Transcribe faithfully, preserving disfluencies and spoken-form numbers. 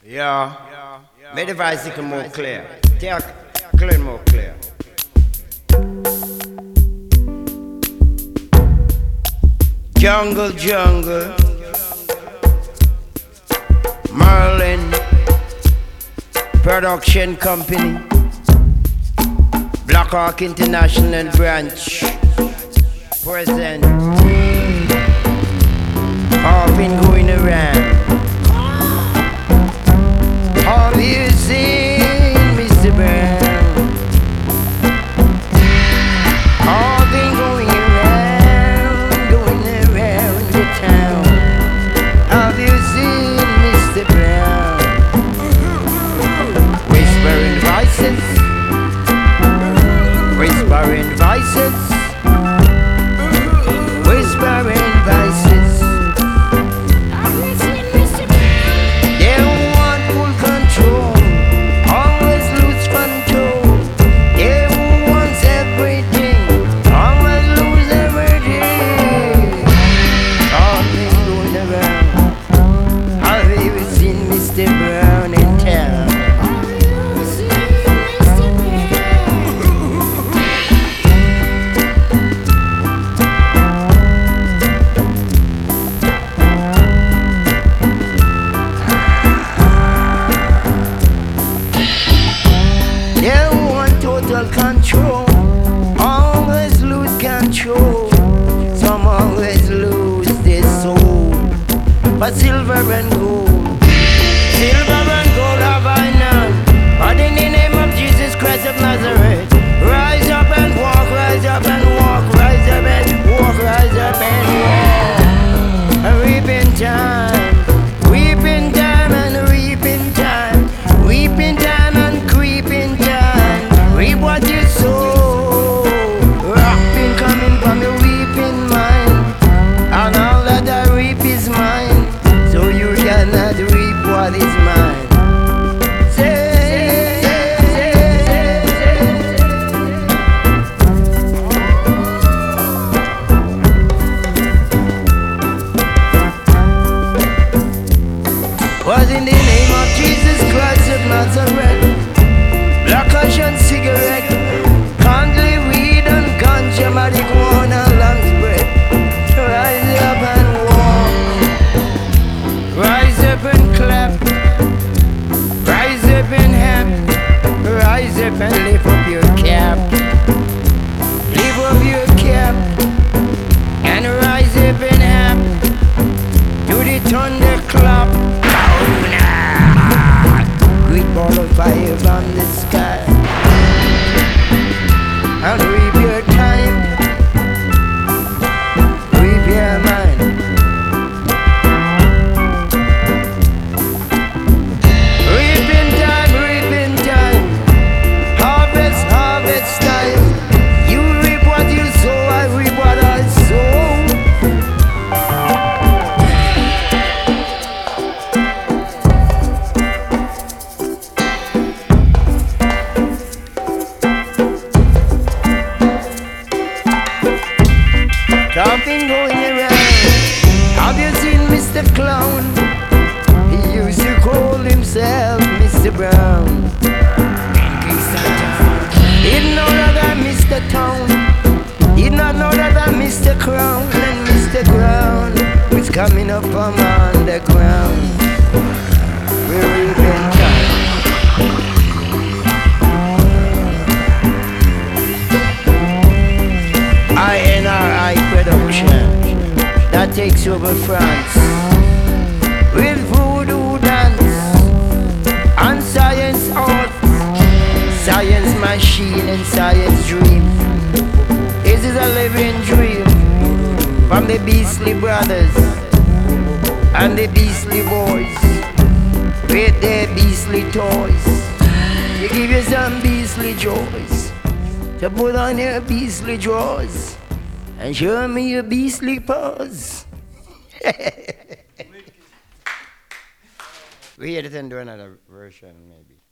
Yeah. Make the voice more clear. Take clear more clear. Jungle, jungle. Merlin Production Company. Black Hawk International Branch. Present. I've been going around. Have you seen Mister Brown? I've been going around, going around the town. Have you seen Mister Brown? Whispering voices, whispering voices, whispering voices. Control, always lose control. Some always lose their soul. But silver and gold, silver and gold have I none. But in the name of Jesus Christ of Nazareth, rise up and walk, rise up and walk, rise up and walk, rise up and walk. A reaping time, weeping time and reaping time, weeping time and creeping time. Reap what you sow. Rock been coming from your weeping mind, and all that I reap is mine. So you cannot reap what is mine. Say, say, say, was in the name of Jesus Christ of Nazareth. Black ocean cigarette, candle, weed and ganja, marijuana, long spread. Rise up and walk, rise up and clap, rise up and hap, rise up and lift up your cap, lift up your cap, and rise up and hap, do the thunderclap. Great ball of fire from the sky, and reap your time, reap your mind. Reaping time, reaping time, harvest, harvest time. You reap what you sow, I reap what I sow. Something going around. Have you seen Mister Clown? He used to call himself Mister Brown. He didn't know that I'm Mister Town. He did not know that I'm Mister Crown. And Mister Crown was coming up from underground. We're reaping time. I N R I Production that takes over France with voodoo dance and science art, science machine and science dream. This is a living dream from the Beastly Brothers and the Beastly Boys with their beastly toys. You give you some beastly joys to put on your beastly drawers and show me your beastly paws. We had to do another version maybe.